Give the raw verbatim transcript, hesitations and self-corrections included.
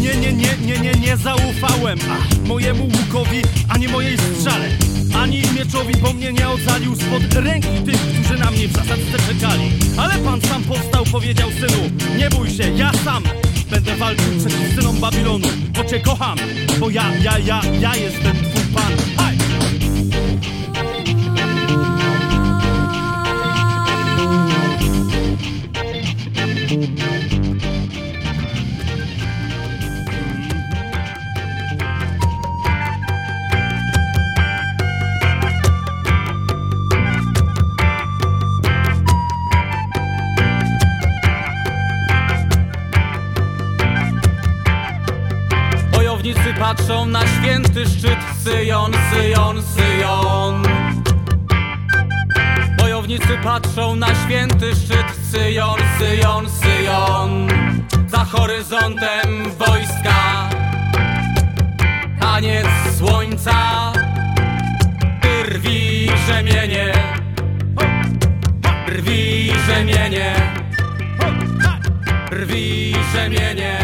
Nie, nie, nie, nie, nie, nie zaufałem a, mojemu łukowi, ani mojej strzale, ani mieczowi, bo mnie nie ocalił spod ręki tych, którzy na mnie w zasadzce czekali. Ale Pan sam powstał, powiedział: synu, nie bój się, ja sam będę walczył przeciw synom Babilonu, bo Cię kocham, bo ja, ja, ja, ja jestem Twój Pan. Haj! Wojownicy patrzą na święty szczyt Syjon, Syjon, Syjon. Wojownicy patrzą na święty szczyt Syjon, Syjon, Syjon. Za horyzontem wojska, taniec słońca, rwi rzemienie, rwi rzemienie, rwi rzemienie.